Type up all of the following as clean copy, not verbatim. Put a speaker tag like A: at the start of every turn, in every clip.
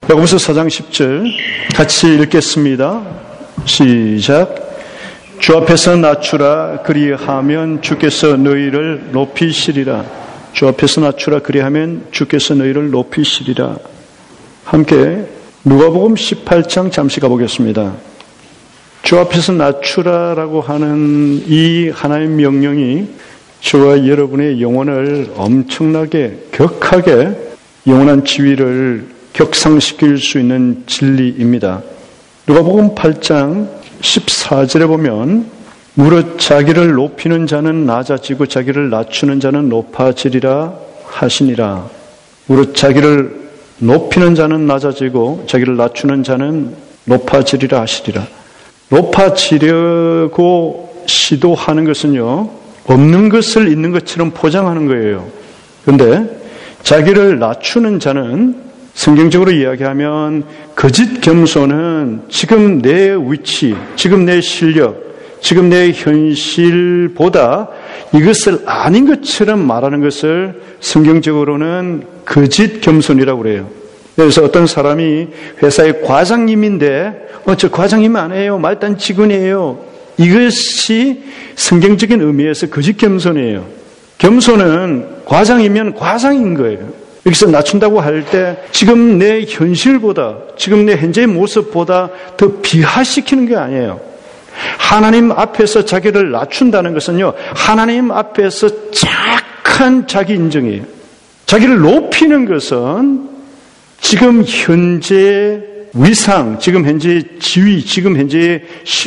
A: 야고보서 4장 10절 같이 읽겠습니다. 시작. 주 앞에서 낮추라. 그리하면 주께서 너희를 높이시리라. 주 앞에서 낮추라. 그리하면 주께서 너희를 높이시리라. 함께 누가복음 18장 잠시 가보겠습니다. 주 앞에서 낮추라라고 하는 이 하나님의 명령이 저와 여러분의 영혼을 엄청나게 격하게 영원한 지위를 격상시킬 수 있는 진리입니다. 누가복음 8장 14절에 보면 무릇 자기를 높이는 자는 낮아지고 자기를 낮추는 자는 높아지리라 하시니라. 무릇 자기를 높이는 자는 낮아지고 자기를 낮추는 자는 높아지리라 하시리라. 높아지려고 시도하는 것은요, 없는 것을 있는 것처럼 포장하는 거예요. 그런데 자기를 낮추는 자는 성경적으로 이야기하면 거짓 겸손은 지금 내 위치, 지금 내 실력, 지금 내 현실보다 이것을 아닌 것처럼 말하는 것을 성경적으로는 거짓 겸손이라고 그래요. 그래서 어떤 사람이 회사의 과장님인데 저 과장님 아니에요. 말단 직원이에요. 이것이 성경적인 의미에서 거짓 겸손이에요. 겸손은 과장이면 과장인 거예요. 여기서 낮춘다고 할 때 지금 내 현실보다, 지금 내 현재의 모습보다 더 비하시키는 게 아니에요. 하나님 앞에서 자기를 낮춘다는 것은요, 하나님 앞에서 착한 자기 인정이에요. 자기를 높이는 것은 지금 현재 위상, 지금 현재 지위, 지금 현재의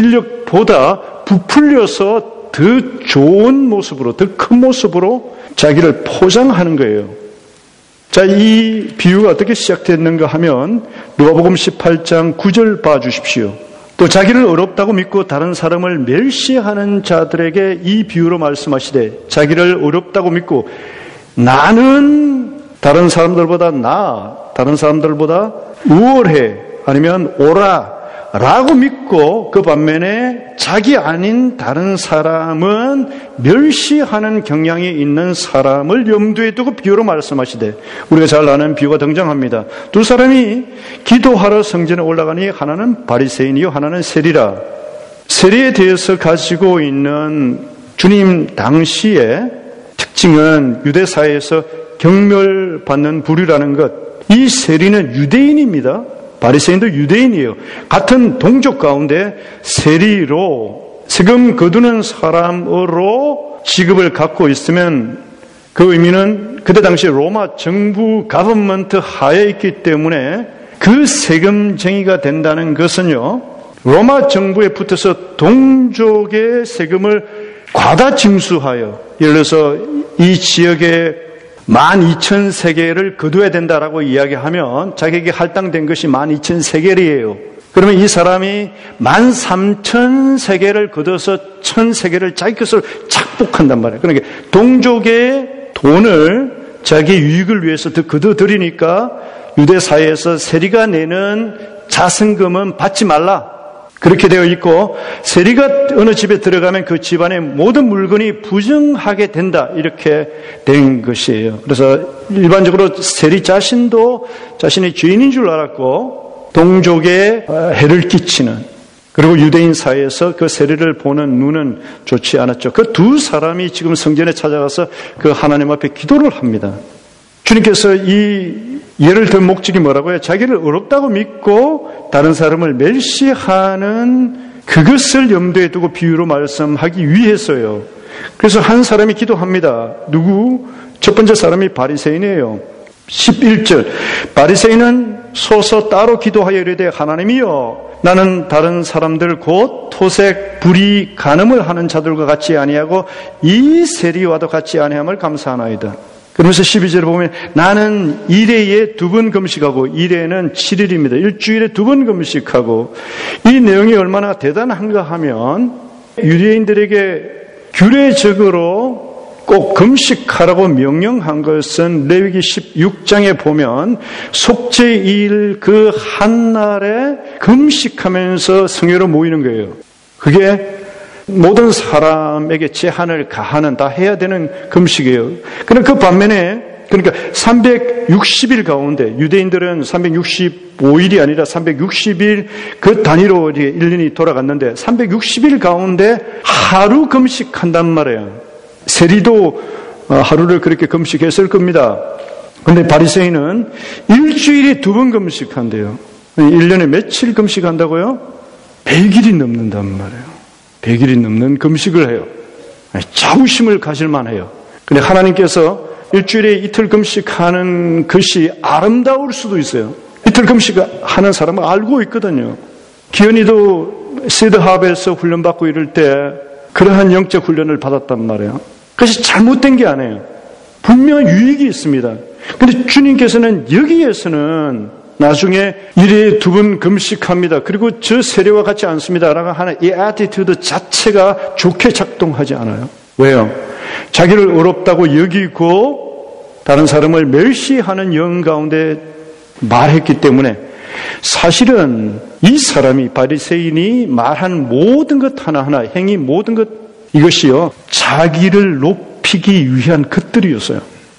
A: 실력보다 부풀려서 더 좋은 모습으로, 더 큰 모습으로 자기를 포장하는 거예요. 자, 이 비유가 어떻게 시작됐는가 하면 누가복음 18장 9절 봐주십시오. 또 자기를 어렵다고 믿고 다른 사람을 멸시하는 자들에게 이 비유로 말씀하시되 자기를 어렵다고 믿고 나는 다른 사람들보다 다른 사람들보다 우월해 아니면 옳아 라고 믿고 그 반면에 자기 아닌 다른 사람은 멸시하는 경향이 있는 사람을 염두에 두고 비유로 말씀하시되 우리가 잘 아는 비유가 등장합니다. 두 사람이 기도하러 성전에 올라가니 하나는 바리새인이요 하나는 세리라. 세리에 대해서 가지고 있는 주님 당시의 특징은 유대사회에서 경멸받는 부류라는 것. 이 세리는 유대인입니다. 바리새인도 유대인이에요. 같은 동족 가운데 세리로 세금 거두는 사람으로 직업을 갖고 있으면 그 의미는 그때 당시 로마 정부 가버먼트 하에 있기 때문에 그 세금쟁이가 된다는 것은요, 로마 정부에 붙어서 동족의 세금을 과다 징수하여 예를 들어서 이 지역의 12,000세겔을 거둬야 된다라고 이야기하면 자기에게 할당된 것이 12,000세겔이에요. 그러면 이 사람이 13,000세겔을 거둬서 1,000세겔을 자기 것을 착복한단 말이에요. 그러니까 동족의 돈을 자기 유익을 위해서 더 거둬들이니까 유대 사회에서 세리가 내는 자선금은 받지 말라. 그렇게 되어 있고 세리가 어느 집에 들어가면 그 집안의 모든 물건이 부정하게 된다. 이렇게 된 것이에요. 그래서 일반적으로 세리 자신도 자신이 죄인인 줄 알았고 동족에 해를 끼치는 그리고 유대인 사이에서 그 세리를 보는 눈은 좋지 않았죠. 그 두 사람이 지금 성전에 찾아가서 그 하나님 앞에 기도를 합니다. 주님께서 이 예를 든 목적이 뭐라고요? 자기를 어렵다고 믿고 다른 사람을 멸시하는 그것을 염두에 두고 비유로 말씀하기 위해서요. 그래서 한 사람이 기도합니다. 누구? 첫 번째 사람이 바리새인이에요. 11절 바리새인은 서서 따로 기도하여 이르되 하나님이여 나는 다른 사람들 곧 토색, 불의, 간음을 하는 자들과 같이 아니하고 이 세리와도 같이 아니함을 감사하나이다. 그러면서 12절에 보면 나는 일회에 2번 금식하고 일회는 7일입니다. 일주일에 2번 금식하고 이 내용이 얼마나 대단한가 하면 유대인들에게 규례적으로 꼭 금식하라고 명령한 것은 레위기 16장에 보면 속죄일 그 한날에 금식하면서 성회로 모이는 거예요. 그게 모든 사람에게 제한을 가하는 다 해야 되는 금식이에요. 그런데 그 반면에 그러니까 360일 가운데 유대인들은 365일이 아니라 360일 그 단위로 1년이 돌아갔는데 360일 가운데 하루 금식한단 말이에요. 세리도 하루를 그렇게 금식했을 겁니다. 그런데 바리새인은 일주일에 2번 금식한대요. 1년에 며칠 금식한다고요? 100일이 넘는단 말이에요. 100일이 넘는 금식을 해요. 자부심을 가질 만해요. 근데 하나님께서 일주일에 이틀 금식하는 것이 아름다울 수도 있어요. 이틀 금식하는 사람은 알고 있거든요. 기현이도 시드합에서 훈련받고 이럴 때 그러한 영적 훈련을 받았단 말이에요. 그것이 잘못된 게 아니에요. 분명한 유익이 있습니다. 그런데 주님께서는 여기에서는 나중에 1회에 2번 금식합니다. 그리고 저 세례와 같지 않습니다. 라고 하는 이 애티튜드 자체가 좋게 작동하지 않아요. 왜요? 자기를 어렵다고 여기고 다른 사람을 멸시하는 영 가운데 말했기 때문에 사실은 이 사람이 바리새인이 말한 모든 것 하나하나 행위 모든 것 이것이요 자기를 높이기 위한 것들이었어요.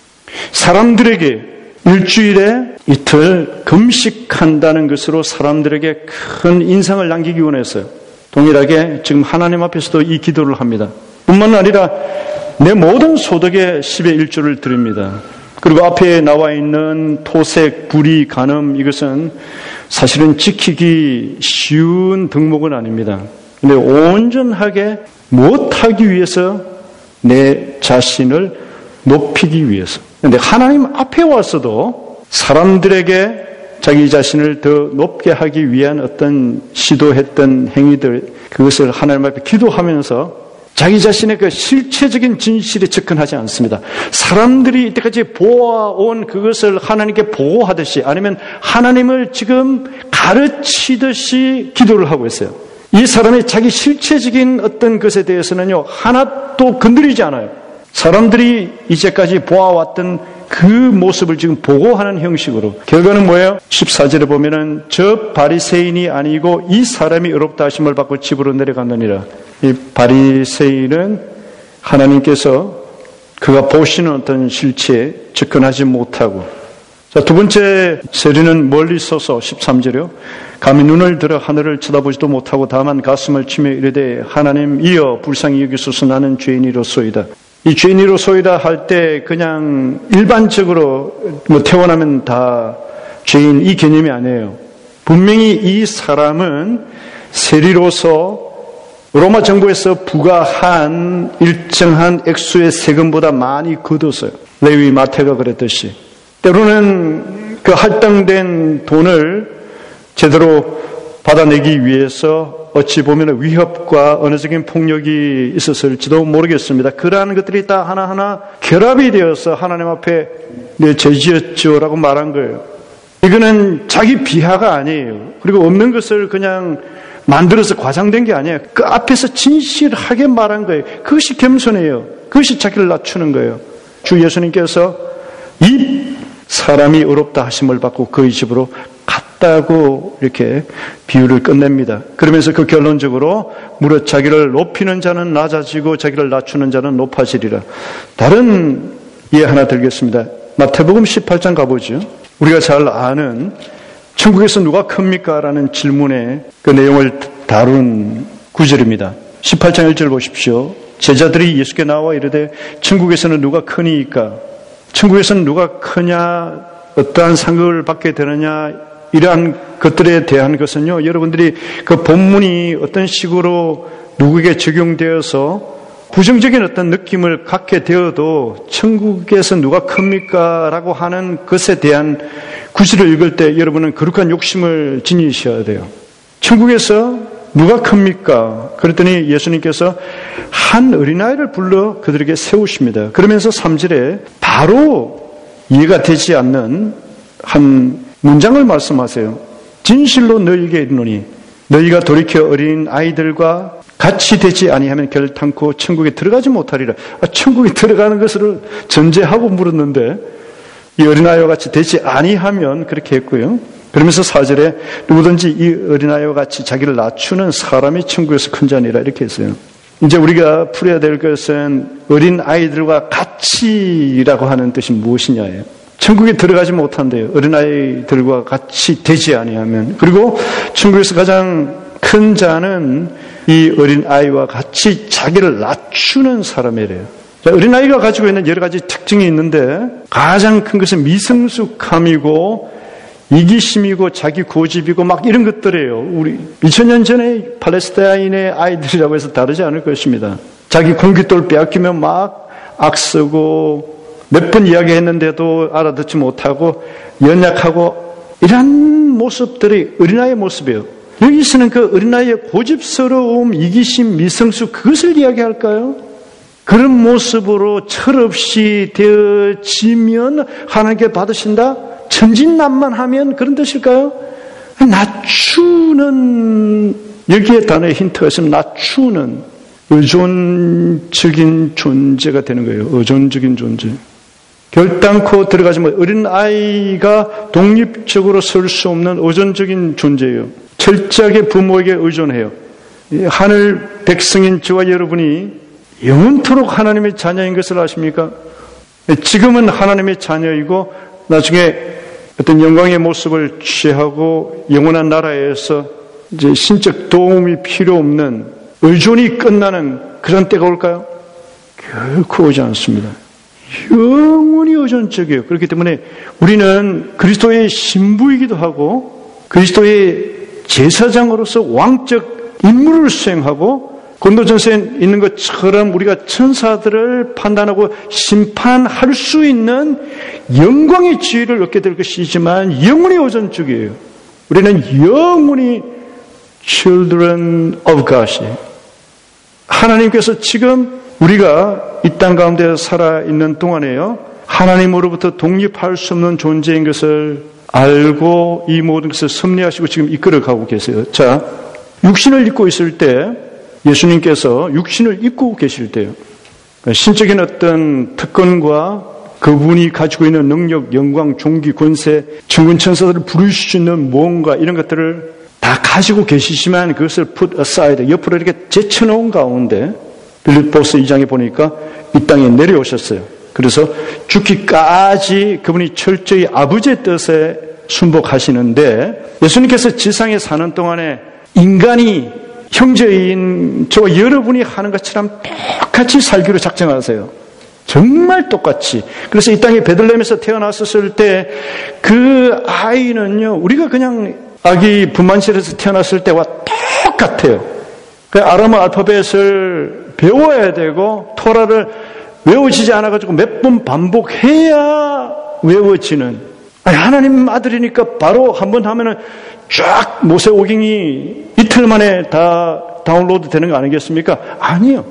A: 사람들에게 일주일에 이틀 금식한다는 것으로 사람들에게 큰 인상을 남기기 원했어요. 동일하게 지금 하나님 앞에서도 이 기도를 합니다. 뿐만 아니라 내 모든 소득의 10의 1조를 드립니다. 그리고 앞에 나와 있는 토색, 불의, 간음 이것은 사실은 지키기 쉬운 덕목은 아닙니다. 근데 온전하게 못하기 위해서 내 자신을 높이기 위해서. 그런데 하나님 앞에 와서도 사람들에게 자기 자신을 더 높게 하기 위한 어떤 시도했던 행위들 그것을 하나님 앞에 기도하면서 자기 자신의 그 실체적인 진실에 접근하지 않습니다. 사람들이 이때까지 보아온 그것을 하나님께 보고하듯이 아니면 하나님을 지금 가르치듯이 기도를 하고 있어요. 이 사람의 자기 실체적인 어떤 것에 대해서는요 하나도 건드리지 않아요. 사람들이 이제까지 보아왔던 그 모습을 지금 보고하는 형식으로. 결과는 뭐예요? 14절에 보면은 저 바리새인이 아니고 이 사람이 의롭다 하심을 받고 집으로 내려갔느니라. 이 바리새인은 하나님께서 그가 보시는 어떤 실체에 접근하지 못하고. 자, 두 번째 세리는 멀리 서서 13절이요. 감히 눈을 들어 하늘을 쳐다보지도 못하고 다만 가슴을 치며 이르되 하나님 이여 불쌍히 여기소서 나는 죄인이로소이다. 이 죄인이로소이다 할 때 그냥 일반적으로 태어나면 다 죄인 이 개념이 아니에요. 분명히 이 사람은 세리로서 로마 정부에서 부과한 일정한 액수의 세금보다 많이 거뒀어요. 레위 마태가 그랬듯이. 때로는 그 할당된 돈을 제대로 받아내기 위해서 어찌 보면 위협과 언어적인 폭력이 있었을지도 모르겠습니다. 그러한 것들이 다 하나하나 결합이 되어서 하나님 앞에 내 죄지었죠라고 말한 거예요. 이거는 자기 비하가 아니에요. 그리고 없는 것을 그냥 만들어서 과장된 게 아니에요. 그 앞에서 진실하게 말한 거예요. 그것이 겸손해요. 그것이 자기를 낮추는 거예요. 주 예수님께서 이 사람이 의롭다 하심을 받고 그의 집으로 갔다고 이렇게 비유를 끝냅니다. 그러면서 그 결론적으로 무릇 자기를 높이는 자는 낮아지고 자기를 낮추는 자는 높아지리라. 다른 예 하나 들겠습니다. 마태복음 18장 가보죠. 우리가 잘 아는 천국에서 누가 큽니까? 라는 질문의 그 내용을 다룬 구절입니다. 18장 1절 보십시오. 제자들이 예수께 나와 이르되 천국에서는 누가 크니까? 천국에서는 누가 크냐? 어떠한 상급을 받게 되느냐? 이러한 것들에 대한 것은요, 여러분들이 그 본문이 어떤 식으로 누구에게 적용되어서 부정적인 어떤 느낌을 갖게 되어도 천국에서 누가 큽니까? 라고 하는 것에 대한 구절을 읽을 때 여러분은 거룩한 욕심을 지니셔야 돼요. 천국에서 누가 큽니까? 그랬더니 예수님께서 한 어린아이를 불러 그들에게 세우십니다. 그러면서 3절에 바로 이해가 되지 않는 한 문장을 말씀하세요. 진실로 너희에게 이르노니 너희가 돌이켜 어린 아이들과 같이 되지 아니하면 결탄코 천국에 들어가지 못하리라. 천국에 들어가는 것을 전제하고 물었는데 이 어린아이와 같이 되지 아니하면 그렇게 했고요. 그러면서 4절에 누구든지 이 어린아이와 같이 자기를 낮추는 사람이 천국에서 큰 자니라 이렇게 했어요. 이제 우리가 풀어야 될 것은 어린 아이들과 같이라고 하는 뜻이 무엇이냐예요. 천국에 들어가지 못한대요. 어린 아이들과 같이 되지 아니하면. 그리고 천국에서 가장 큰 자는 이 어린 아이와 같이 자기를 낮추는 사람이래요. 어린 아이가 가지고 있는 여러 가지 특징이 있는데 가장 큰 것은 미성숙함이고 이기심이고 자기 고집이고 막 이런 것들이에요. 우리 2000년 전에 팔레스타인의 아이들이라고 해서 다르지 않을 것입니다. 자기 공깃돌 빼앗기면 막 악쓰고 몇 번 이야기했는데도 알아듣지 못하고 연약하고 이런 모습들이 어린아이의 모습이에요. 여기서는 그 어린아이의 고집스러움, 이기심, 미성숙 그것을 이야기할까요? 그런 모습으로 철없이 되어지면 하나님께 받으신다? 천진난만하면 그런 뜻일까요? 낮추는, 여기에 단어의 힌트가 있으면 낮추는 의존적인 존재가 되는 거예요. 의존적인 존재. 결단코 들어가지만 어린아이가 독립적으로 설 수 없는 의존적인 존재예요. 철저하게 부모에게 의존해요. 하늘 백성인 저와 여러분이 영원토록 하나님의 자녀인 것을 아십니까? 지금은 하나님의 자녀이고 나중에 어떤 영광의 모습을 취하고 영원한 나라에서 이제 신적 도움이 필요 없는 의존이 끝나는 그런 때가 올까요? 결코 오지 않습니다. 영원히 의존적이에요. 그렇기 때문에 우리는 그리스도의 신부이기도 하고 그리스도의 제사장으로서 왕적 임무를 수행하고 고린도전서에 있는 것처럼 우리가 천사들을 판단하고 심판할 수 있는 영광의 지위를 얻게 될 것이지만 영원히 의존적이에요. 우리는 영원히 children of God이에요. 하나님께서 지금 우리가 이 땅 가운데 살아있는 동안에요. 하나님으로부터 독립할 수 없는 존재인 것을 알고 이 모든 것을 섭리하시고 지금 이끌어가고 계세요. 자, 육신을 입고 있을 때 예수님께서 육신을 입고 계실 때요. 신적인 어떤 특권과 그분이 가지고 있는 능력, 영광, 존귀, 권세, 천군 천사들을 부를 수 있는 무언가 이런 것들을 다 가지고 계시지만 그것을 put aside, 옆으로 이렇게 제쳐놓은 가운데 빌립보서 2장에 보니까 이 땅에 내려오셨어요. 그래서 죽기까지 그분이 철저히 아버지의 뜻에 순복하시는데 예수님께서 지상에 사는 동안에 인간이 형제인 저와 여러분이 하는 것처럼 똑같이 살기로 작정하세요. 정말 똑같이. 그래서 이 땅에 베들레헴에서 태어났었을 때 그 아이는요, 우리가 그냥 아기 분만실에서 태어났을 때와 똑같아요. 그 아람어 알파벳을 배워야 되고 토라를 외워지지 않아가지고 몇 번 반복해야 외워지는. 아니, 하나님 아들이니까 바로 한 번 하면은 쫙 모세오경이 이틀 만에 다 다운로드 되는 거 아니겠습니까? 아니요.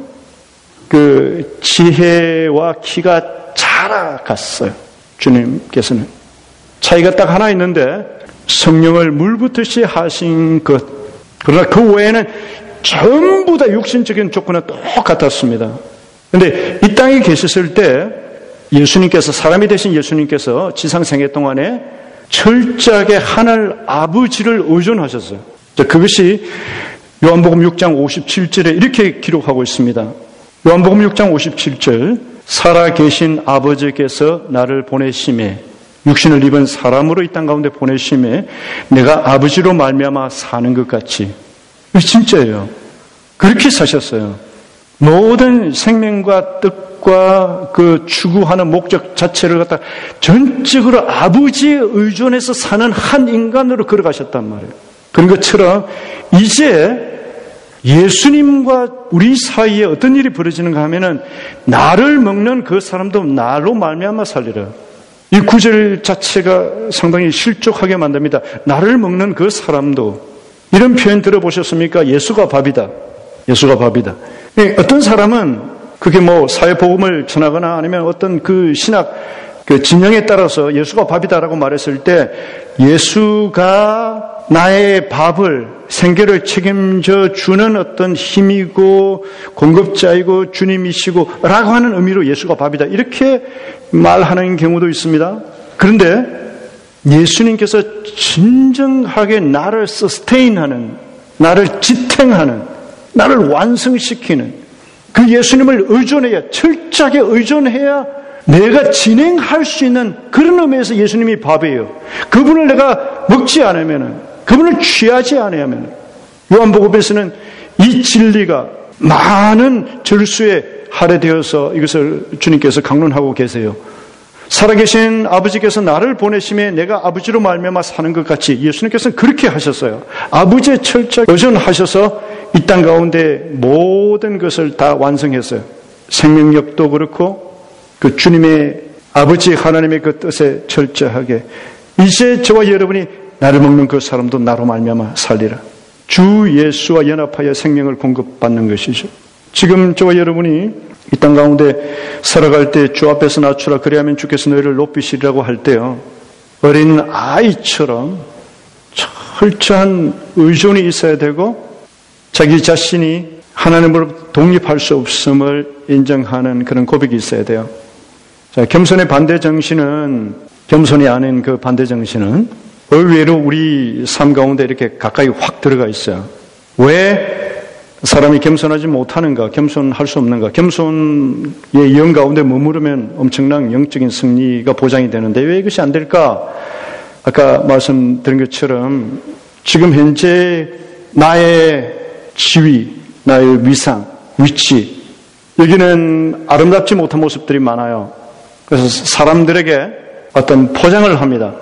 A: 그 지혜와 키가 자라갔어요. 주님께서는. 차이가 딱 하나 있는데 성령을 물붓듯이 하신 것. 그러나 그 외에는 전부 다 육신적인 조건은 똑같았습니다. 그런데 이 땅에 계셨을 때 예수님께서, 사람이 되신 예수님께서 지상 생애 동안에 철저하게 하늘 아버지를 의존하셨어요. 그것이 요한복음 6장 57절에 이렇게 기록하고 있습니다. 요한복음 6장 57절, 살아계신 아버지께서 나를 보내심에, 육신을 입은 사람으로 이 땅 가운데 보내심에 내가 아버지로 말미암아 사는 것 같이. 진짜예요. 그렇게 사셨어요. 모든 생명과 뜻과 그 추구하는 목적 자체를 갖다 전적으로 아버지에 의존해서 사는 한 인간으로 걸어가셨단 말이에요. 그런 것처럼 이제 예수님과 우리 사이에 어떤 일이 벌어지는가 하면은 나를 먹는 그 사람도 나로 말미암아 살리라. 이 구절 자체가 상당히 실족하게 만듭니다. 나를 먹는 그 사람도. 이런 표현 들어보셨습니까? 예수가 밥이다. 예수가 밥이다. 어떤 사람은 그게 뭐 사회복음을 전하거나 아니면 어떤 그 신학 그 진영에 따라서 예수가 밥이다라고 말했을 때 예수가 나의 밥을, 생계를 책임져 주는 어떤 힘이고 공급자이고 주님이시고 라고 하는 의미로 예수가 밥이다. 이렇게 말하는 경우도 있습니다. 그런데 예수님께서 진정하게 나를 서스테인하는, 나를 지탱하는, 나를 완성시키는, 그 예수님을 의존해야, 철저하게 의존해야 내가 진행할 수 있는 그런 의미에서 예수님이 밥이에요. 그분을 내가 먹지 않으면, 그분을 취하지 않으면, 요한복음에서는 이 진리가 많은 절수에 할애되어서 이것을 주님께서 강론하고 계세요. 살아계신 아버지께서 나를 보내심에 내가 아버지로 말미암아 사는 것 같이 예수님께서는 그렇게 하셨어요. 아버지의 철저하게 의존하셔서 이 땅 가운데 모든 것을 다 완성했어요. 생명력도 그렇고 그 주님의 아버지 하나님의 그 뜻에 철저하게 이제 저와 여러분이 나를 먹는 그 사람도 나로 말미암아 살리라. 주 예수와 연합하여 생명을 공급받는 것이죠. 지금 저와 여러분이 이 땅 가운데 살아갈 때 주 앞에서 낮추라 그리하면 주께서 너희를 높이시리라고 할 때요, 어린 아이처럼 철저한 의존이 있어야 되고 자기 자신이 하나님으로부터 독립할 수 없음을 인정하는 그런 고백이 있어야 돼요. 자, 겸손의 반대 정신은, 겸손이 아닌 그 반대 정신은 의외로 우리 삶 가운데 이렇게 가까이 확 들어가 있어요. 왜 사람이 겸손하지 못하는가? 겸손할 수 없는가? 겸손의 영 가운데 머무르면 엄청난 영적인 승리가 보장이 되는데 왜 이것이 안 될까? 아까 말씀드린 것처럼 지금 현재 나의 지위, 나의 위상, 위치, 여기는 아름답지 못한 모습들이 많아요. 그래서 사람들에게 어떤 포장을 합니다.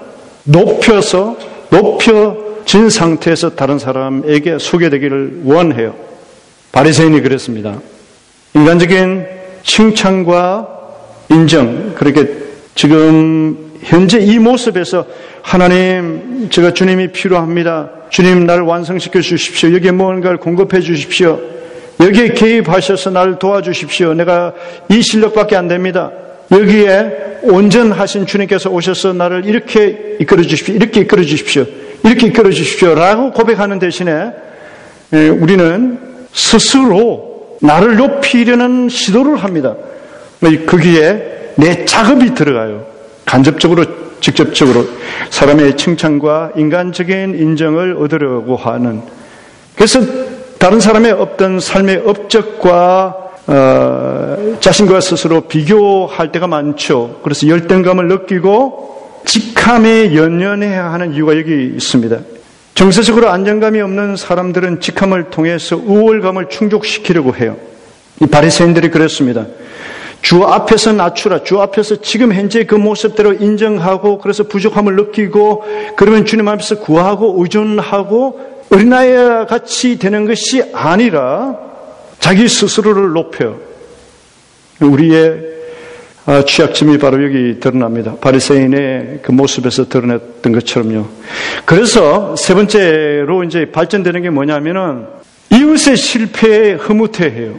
A: 높여진 상태에서 다른 사람에게 소개되기를 원해요. 바리새인이 그랬습니다. 인간적인 칭찬과 인정, 그렇게 지금 현재 이 모습에서 하나님, 제가 주님이 필요합니다. 주님 나를 완성시켜 주십시오. 여기에 무언가를 공급해 주십시오. 여기에 개입하셔서 나를 도와주십시오. 내가 이 실력밖에 안 됩니다. 여기에 온전하신 주님께서 오셔서 나를 이렇게 이끌어 주십시오. 이렇게 이끌어 주십시오. 이렇게 이끌어 주십시오. 라고 고백하는 대신에 우리는 스스로 나를 높이려는 시도를 합니다. 거기에 내 작업이 들어가요. 간접적으로, 직접적으로 사람의 칭찬과 인간적인 인정을 얻으려고 하는. 그래서 다른 사람의 없던 삶의 업적과 자신과 스스로 비교할 때가 많죠. 그래서 열등감을 느끼고 직함에 연연해야 하는 이유가 여기 있습니다. 정서적으로 안정감이 없는 사람들은 직함을 통해서 우월감을 충족시키려고 해요. 이 바리새인들이 그랬습니다. 주 앞에서 낮추라. 주 앞에서 지금 현재 그 모습대로 인정하고 그래서 부족함을 느끼고 그러면 주님 앞에서 구하고 의존하고 어린아이와 같이 되는 것이 아니라 자기 스스로를 높여요. 우리의 취약점이 바로 여기 드러납니다. 바리새인의 그 모습에서 드러냈던 것처럼요. 그래서 세 번째로 이제 발전되는 게 뭐냐면은 이웃의 실패에 흐뭇해해요.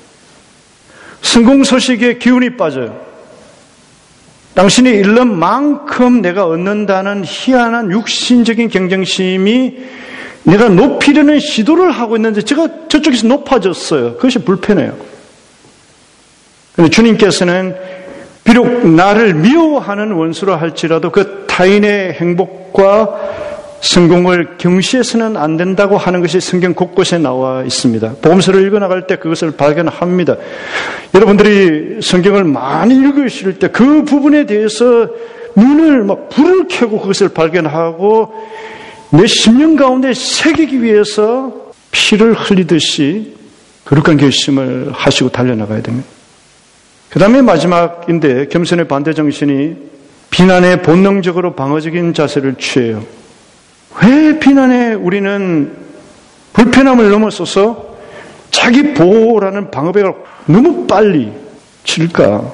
A: 성공 소식에 기운이 빠져요. 당신이 잃는 만큼 내가 얻는다는 희한한 육신적인 경쟁심이 내가 높이려는 시도를 하고 있는데 제가 저쪽에서 높아졌어요. 그것이 불편해요. 그런데 주님께서는 비록 나를 미워하는 원수로 할지라도 그 타인의 행복과 성공을 경시해서는 안 된다고 하는 것이 성경 곳곳에 나와 있습니다. 복음서를 읽어나갈 때 그것을 발견합니다. 여러분들이 성경을 많이 읽으실 때 그 부분에 대해서 눈을 막 불을 켜고 그것을 발견하고 내 심령 가운데 새기기 위해서 피를 흘리듯이 거룩한 결심을 하시고 달려나가야 됩니다. 그 다음에 마지막인데 겸손의 반대 정신이 비난에 본능적으로 방어적인 자세를 취해요. 왜 비난에 우리는 불편함을 넘어서서 자기 보호라는 방어벽을 너무 빨리 칠까?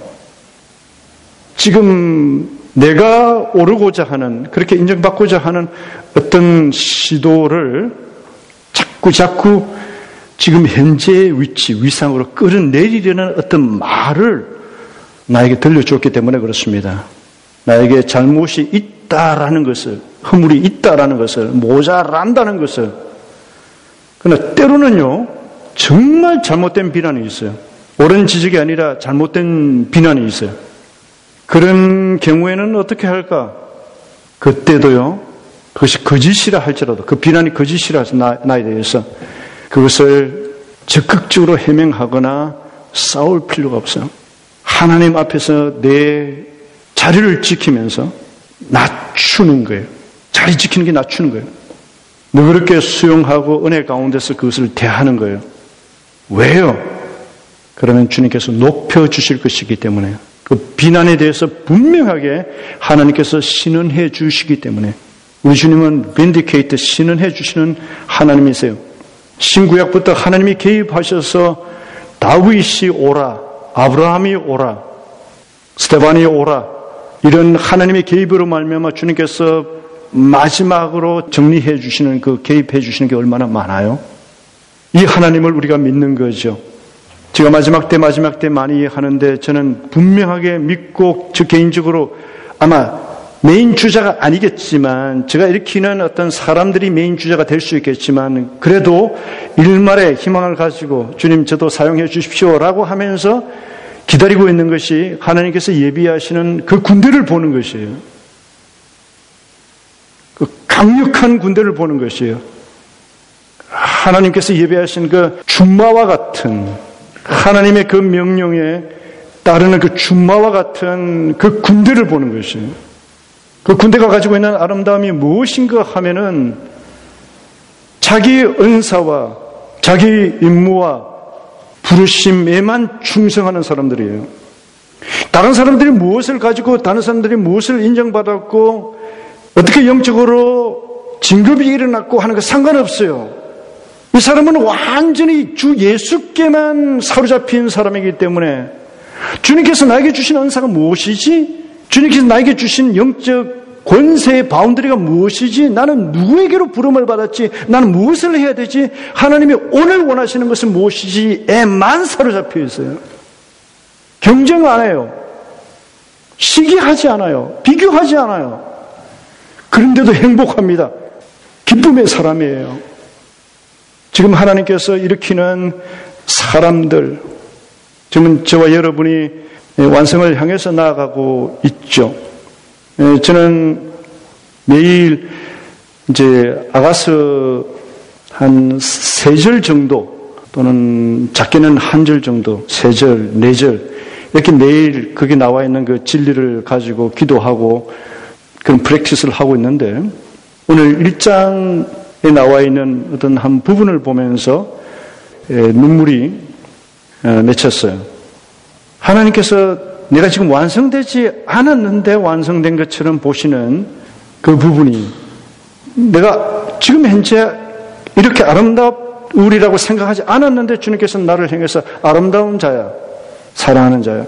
A: 지금 내가 오르고자 하는, 그렇게 인정받고자 하는 어떤 시도를 자꾸 지금 현재의 위치, 위상으로 끌어내리려는 어떤 말을 나에게 들려줬기 때문에 그렇습니다. 나에게 잘못이 있다라는 것을, 허물이 있다라는 것을, 모자란다는 것을. 그러나 때로는요, 정말 잘못된 비난이 있어요. 옳은 지적이 아니라 잘못된 비난이 있어요. 그런 경우에는 어떻게 할까? 그때도요, 그것이 거짓이라 할지라도, 그 비난이 거짓이라 해서 나에 대해서 그것을 적극적으로 해명하거나 싸울 필요가 없어요. 하나님 앞에서 내 자리를 지키면서 낮추는 거예요. 자리 지키는 게 낮추는 거예요. 너그럽게 수용하고 은혜 가운데서 그것을 대하는 거예요. 왜요? 그러면 주님께서 높여주실 것이기 때문에, 그 비난에 대해서 분명하게 하나님께서 신원해 주시기 때문에, 우리 주님은 빈디케이트, 신원해 주시는 하나님이세요. 신구약부터 하나님이 개입하셔서 다윗이 오라, 아브라함이 오라, 스데반이 오라, 이런 하나님의 개입으로 말미암아 주님께서 마지막으로 정리해 주시는, 그 개입해 주시는 게 얼마나 많아요? 이 하나님을 우리가 믿는 거죠. 제가 마지막 때 많이 하는데, 저는 분명하게 믿고, 저 개인적으로 아마 메인 주자가 아니겠지만, 제가 일으키는 어떤 사람들이 메인 주자가 될 수 있겠지만, 그래도 일말의 희망을 가지고 주님 저도 사용해 주십시오라고 하면서 기다리고 있는 것이 하나님께서 예비하시는 그 군대를 보는 것이에요. 그 강력한 군대를 보는 것이에요. 하나님께서 예비하신 그 준마와 같은, 하나님의 그 명령에 따르는 그 준마와 같은 그 군대를 보는 것이에요. 그 군대가 가지고 있는 아름다움이 무엇인가 하면은 자기 은사와 자기 임무와 부르심에만 충성하는 사람들이에요. 다른 사람들이 무엇을 가지고, 다른 사람들이 무엇을 인정받았고, 어떻게 영적으로 진급이 일어났고 하는 거 상관없어요. 이 사람은 완전히 주 예수께만 사로잡힌 사람이기 때문에, 주님께서 나에게 주신 은사가 무엇이지? 주님께서 나에게 주신 영적 권세의 바운더리가 무엇이지? 나는 누구에게로 부름을 받았지? 나는 무엇을 해야 되지? 하나님이 오늘 원하시는 것은 무엇이지?에만 사로잡혀 있어요. 경쟁 안 해요. 시기하지 않아요. 비교하지 않아요. 그런데도 행복합니다. 기쁨의 사람이에요. 지금 하나님께서 일으키는 사람들, 지금 저와 여러분이 완성을 향해서 나아가고 있죠. 저는 매일 이제 아가서 한 3절 정도, 또는 작게는 1절 정도, 3절, 4절, 이렇게 매일 거기 나와 있는 그 진리를 가지고 기도하고 그런 프랙티스를 하고 있는데, 오늘 1장에 나와 있는 어떤 한 부분을 보면서 눈물이 맺혔어요. 하나님께서 내가 지금 완성되지 않았는데 완성된 것처럼 보시는 그 부분이, 내가 지금 현재 이렇게 아름다우리라고 생각하지 않았는데 주님께서 나를 향해서 아름다운 자야, 사랑하는 자야.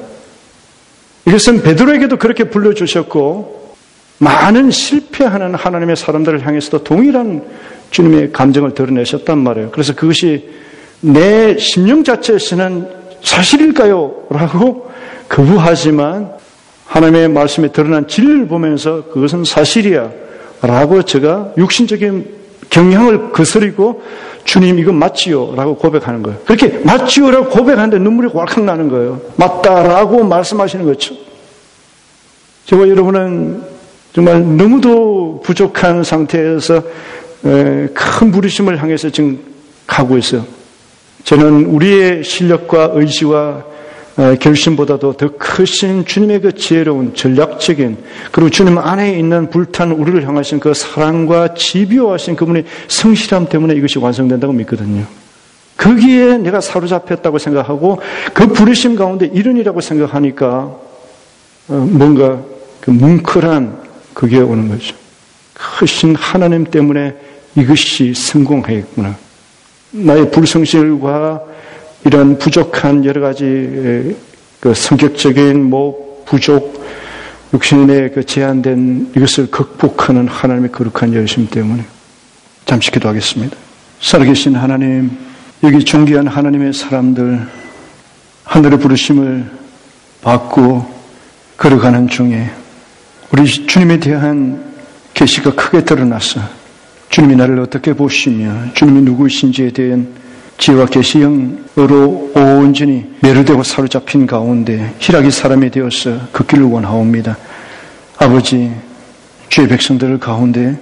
A: 이것은 베드로에게도 그렇게 불러주셨고, 많은 실패하는 하나님의 사람들을 향해서도 동일한 주님의 감정을 드러내셨단 말이에요. 그래서 그것이 내 심령 자체에서는 사실일까요? 라고 거부하지만, 하나님의 말씀에 드러난 진리를 보면서 그것은 사실이야 라고 제가 육신적인 경향을 거스리고, 주님 이거 맞지요? 라고 고백하는 거예요. 그렇게 맞지요? 라고 고백하는데 눈물이 왈칵 나는 거예요. 맞다라고 말씀하시는 거죠. 저와 여러분은 정말 너무도 부족한 상태에서 큰 부르심을 향해서 지금 가고 있어요. 저는 우리의 실력과 의지와 결심보다도 더 크신 주님의 그 지혜로운 전략적인, 그리고 주님 안에 있는 불탄 우리를 향하신 그 사랑과 집요하신 그분의 성실함 때문에 이것이 완성된다고 믿거든요. 거기에 내가 사로잡혔다고 생각하고 그 부르심 가운데 일원이라고 생각하니까 뭔가 그 뭉클한 그게 오는 거죠. 크신 하나님 때문에 이것이 성공했구나. 나의 불성실과 이런 부족한 여러 가지 그 성격적인 부족, 육신의 그 제한된 이것을 극복하는 하나님의 거룩한 열심 때문에. 잠시 기도하겠습니다. 살아계신 하나님, 여기 존귀한 하나님의 사람들, 하늘의 부르심을 받고 걸어가는 중에 우리 주님에 대한 계시가 크게 드러났어. 주님이 나를 어떻게 보시며 주님이 누구이신지에 대한 지혜와 계시형으로 온전히 매료되고 사로잡힌 가운데 희락의 사람이 되어서 그 길을 원하옵니다. 아버지, 주의 백성들 가운데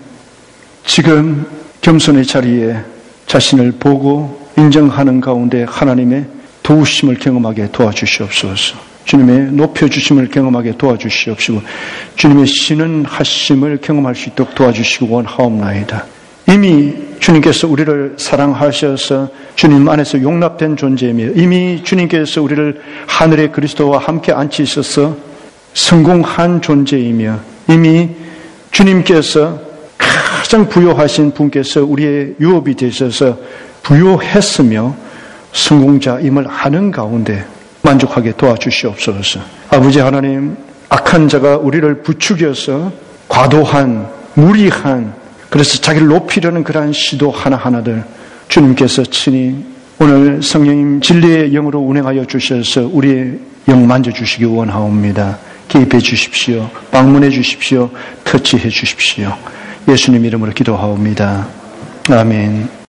A: 지금 겸손의 자리에 자신을 보고 인정하는 가운데 하나님의 도우심을 경험하게 도와주시옵소서. 주님의 높여주심을 경험하게 도와주시옵시고 주님의 신은하심을 경험할 수 있도록 도와주시고 원하옵나이다. 이미 주님께서 우리를 사랑하셔서 주님 안에서 용납된 존재이며 이미 주님께서 우리를 하늘의 그리스도와 함께 앉히셔서 성공한 존재이며 이미 주님께서 가장 부요하신 분께서 우리의 유업이 되셔서 부요했으며 성공자임을 아는 가운데 만족하게 도와주시옵소서. 아버지 하나님, 악한 자가 우리를 부추겨서 과도한, 무리한, 그래서 자기를 높이려는 그러한 시도 하나하나들 주님께서 친히 오늘 성령님 진리의 영으로 운행하여 주셔서 우리의 영 만져주시기 원하옵니다. 개입해 주십시오. 방문해 주십시오. 터치해 주십시오. 예수님 이름으로 기도하옵니다. 아멘.